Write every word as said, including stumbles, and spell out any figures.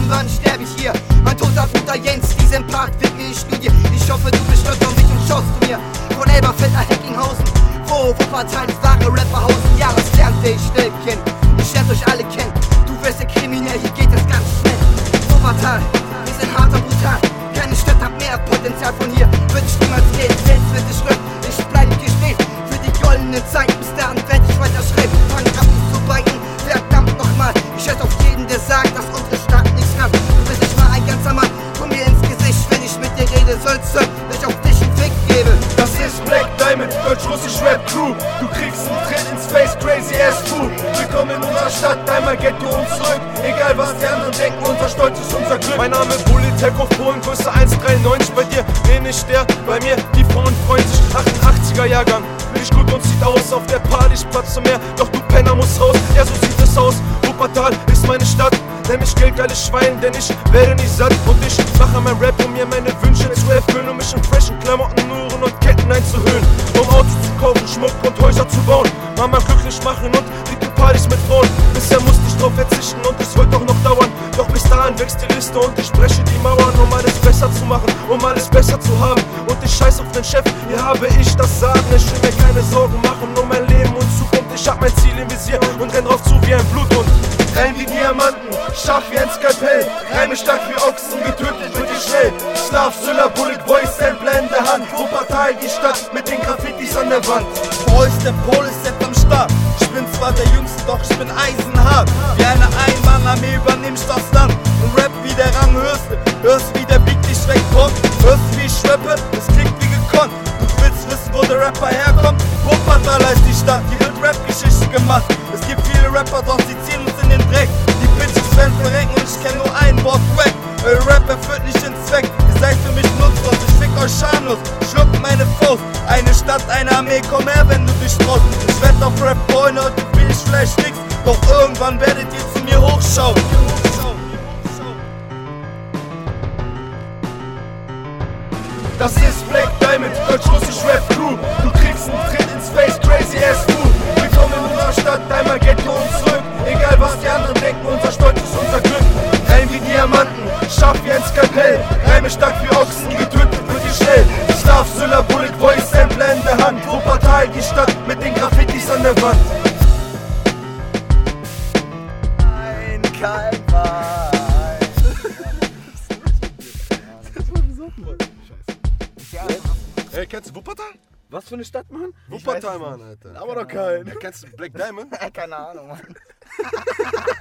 irgendwann sterb ich hier. Mein toter Bruder Jens, diesen Part widme ich nur dir. Ich hoffe, du bist stolz auf mich und schaust zu mir. Von Elberfeld nach Heckinghausen, wo Wuppertal das wahre Rapperhausen. Ja, das lernte ich schnell kennen. Ich lernt euch alle kennen. Du wirst der Kriminell, hier geht es ganz schnell. Wuppertal, wir sind hart und brutal. Keine Stadt hat mehr Potenzial, von hier wird ich niemals gehen. Selbst wird es schlimm, ich bleib hier stehen. Für die goldenen Zeiten, bis dahin werd ich weiter schreiben. Fang ab nicht zu beißen, verdammt nochmal. Ich scheiß auf jeden, der sagt, dass unsere Stadt nichts kann. Du bist nicht mal ein ganzer Mann, komm mir ins Gesicht. Wenn ich mit dir rede, sollst du, dass ich auf dich einen Fick gebe. Das ist Black Diamond, deutsch-russisch Rap Crew. Du kriegst einen Tritt ins Face, crazy ass Fool. Willkommen in unserer Stadt, einmal Ghetto und zurück. Egal was die anderen denken, unser Stolz ist unser Glück. Mein Name Bulli, Tech auf Polen, Größe eins Komma dreiundneunzig. Bei dir, nee, nicht der, bei mir, die Frauen freuen sich. achtundachtziger Jahrgang, nicht gut und sieht aus. Auf der Party Platz zum Meer, doch du Penner musst raus. Ja, so sieht es aus. Wuppertal ist meine Stadt. Nenn mich geldgeiles Schwein, denn ich werde nicht satt. Und ich mache mein Rap, um mir meine Wünsche zu erfüllen. Um mich in freshen Klamotten, Uhren und Ketten einzuhüllen. Um Autos zu kaufen, Schmuck und Häuser zu bauen. Mama glücklich machen und die Partys mit Frauen. Bisher musste ich drauf verzichten und es wird auch noch dauern. Doch bis dahin wächst die Liste und ich spreche die Mauern, um alles besser zu machen, um alles besser zu haben. Und ich scheiß auf den Chef, hier habe ich das Sagen. Ich will mir keine Sorgen machen um mein Leben und Zukunft. Ich hab mein Ziel im Visier und renn drauf zu wie ein Bluthund. Rein wie Diamanten, scharf wie ein Skalpell. Reime stark wie Ochsen, getötet wird ich schnell. Schlaf, Süller, Bullet, Voice, Sampler in der Hand. Wuppertal, die Stadt mit den Graffitis an der Wand. Boys, der Pol ist jetzt am Start. Ich bin zwar der Jüngste, doch ich bin eisenhart. Wie eine Einmannarmee übernehm ich das Land. Und rap wie der Ranghöchste. Hörst wie der Beat dich wegkommt. Hörst wie ich rappe, es klingt wie gekonnt. Du willst wissen, wo der Rapper herkommt? Wuppertal heißt die Stadt, die wird Rap-Geschichte gemacht. Es gibt viele Rapper, doch sie ziehen uns in den Dreck. Die Bitches werden verrecken und ich kenn nur ein Wort, Wack. Euer Rap erfüllt nicht den Zweck, ihr seid für mich nutzlos, ich fick euch schamlos, schluck meine Faust. Eine Stadt, eine Armee, komm her, wenn du dich traust. Ich werd auf Rap freuen, heute bin ich vielleicht nix, doch irgendwann werdet ihr zu mir hochschauen. Das ist Black Diamond, deutsch-russisch Rap Crew. Du kriegst einen Tritt ins Face, crazy ass Fool. Willkommen in unserer Stadt, einmal Ghetto und zurück. Egal was die anderen denken, unser Stolz ist unser Glück. Rein wie Diamanten, scharf wie ein Skalpell. Reime stark wie Ochsen, getötet wird ihr schnell. Schlaf, Süller, Bullet, Voice, Sampler in der Hand. Wuppertal, die Stadt mit den Graffitis an der Wand. Ein kein Wein. Das war besoffen, Mann. Ey, kennst du Wuppertal? Was für eine Stadt, Mann? Wuppertal, Mann, Alter. Aber doch kein. Kennst du Black Diamond? Keine Ahnung, Mann.